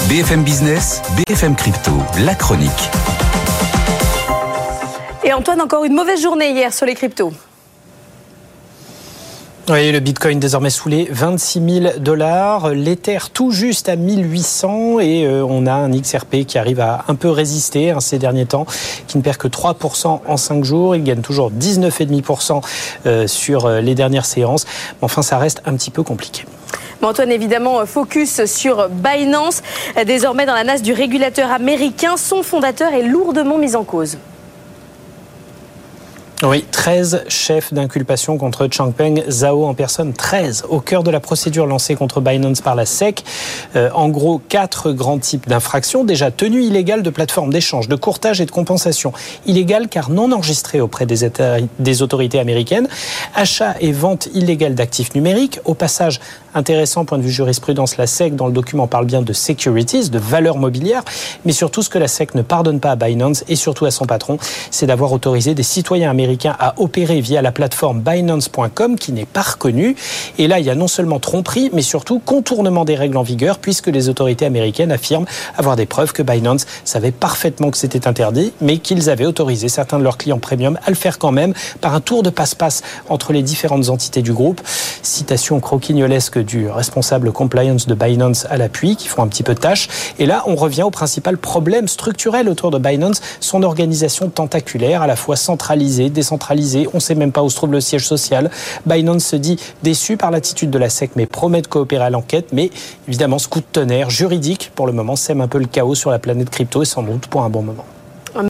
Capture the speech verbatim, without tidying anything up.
B F M Business, B F M Crypto, la chronique. Et Antoine, encore une mauvaise journée hier sur les cryptos. Oui, le Bitcoin désormais sous les vingt-six mille dollars, l'Ether tout juste à mille huit cents et euh, on a un X R P qui arrive à un peu résister hein, ces derniers temps, qui ne perd que trois pour cent en cinq jours. Il gagne toujours dix-neuf virgule cinq pour cent euh, sur les dernières séances. Mais enfin, ça reste un petit peu compliqué. Bon, Antoine, évidemment, focus sur Binance. Désormais, dans la nasse du régulateur américain, son fondateur est lourdement mis en cause. Oui, treize chefs d'inculpation contre Changpeng Zhao en personne, treize au cœur de la procédure lancée contre Binance par la S E C. Euh, en gros, quatre grands types d'infractions. Déjà, tenue illégale de plateformes d'échange, de courtage et de compensation. Illégale car non enregistrée auprès des, états, des autorités américaines. Achat et vente illégale d'actifs numériques. Au passage, intéressant point de vue jurisprudence, la S E C dans le document parle bien de securities, de valeurs mobilières. Mais surtout, ce que la S E C ne pardonne pas à Binance et surtout à son patron, c'est d'avoir autorisé des citoyens américains à opérer via la plateforme Binance point com qui n'est pas reconnue. Et là, il y a non seulement tromperie, mais surtout contournement des règles en vigueur, puisque les autorités américaines affirment avoir des preuves que Binance savait parfaitement que c'était interdit, mais qu'ils avaient autorisé certains de leurs clients premium à le faire quand même par un tour de passe-passe entre les différentes entités du groupe. Citation croquignolesque du responsable compliance de Binance à l'appui, qui font un petit peu de tâche. Et là, on revient au principal problème structurel autour de Binance, son organisation tentaculaire, à la fois centralisée, décentralisée, on ne sait même pas où se trouve le siège social. Binance se dit déçu par l'attitude de la S E C, mais promet de coopérer à l'enquête. Mais évidemment, ce coup de tonnerre juridique, pour le moment, sème un peu le chaos sur la planète crypto et sans doute pour un bon moment.